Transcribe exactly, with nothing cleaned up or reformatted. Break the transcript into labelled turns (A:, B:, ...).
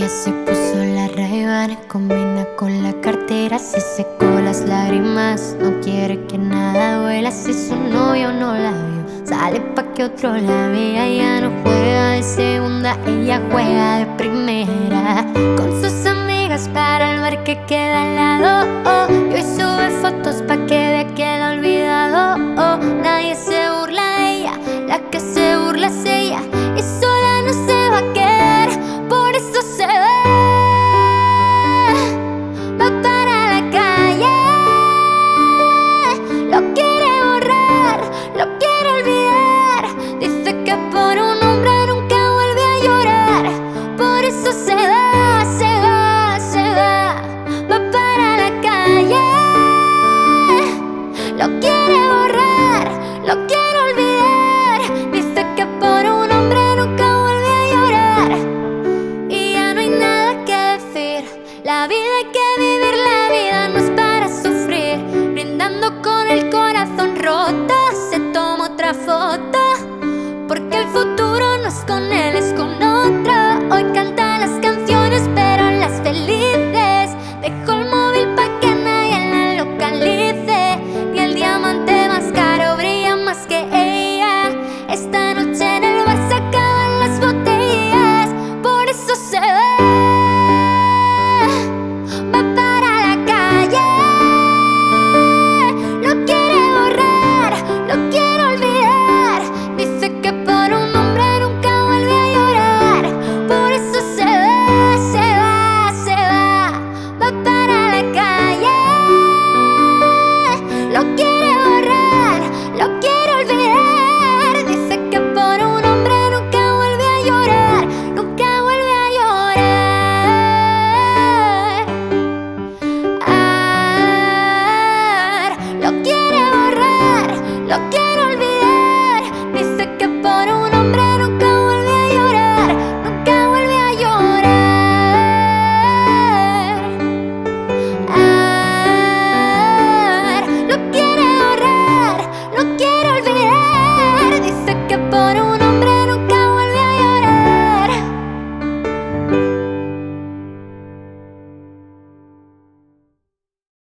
A: Ya se puso la Ray-Ban, combina con la cartera, se secó las lágrimas, no quiere que nada duela. Si su novio no la vio, sale pa' que otro la vea. Ella no juega de segunda, ella juega de primera. Con sus amigas para el bar que queda al lado, oh, y hoy sube fotos pa' que vea que la ha olvidado, oh. Nadie se burla de ella, la que se burla es ella, y sola no se va a quedar, por eso se va, va para la calle. Lo quiere borrar, lo quiere olvidar, dice que por un hombre nunca vuelve a llorar, por eso se va, se va, se va, va para la calle. Lo quiere borrar, lo quiere olvidar, dice que por un hombre nunca vuelve a llorar. Y ya no hay nada que decir, la vida hay que vivir, la vida no es para sufrir. Brindando con el corazón roto, se toma otra foto, porque el futuro no es con él, es con otro. Hoy canta las canciones, pero las felices. Dejó el móvil pa' que nadie la localice, ni el diamante más caro brilla más que ella. Esta noche en el bar se acaban las botellas, por eso se va, va para la calle. Lo quiere borrar, lo quiere olvidar, dice que por un hombre nunca vuelve a llorar, por eso se va, se va, se va, va para la calle. Lo quiere borrar, lo quiere olvidar, dice que por un hombre nunca vuelve a llorar, nunca vuelve a llorar. Ah, lo quiere borrar, lo quiere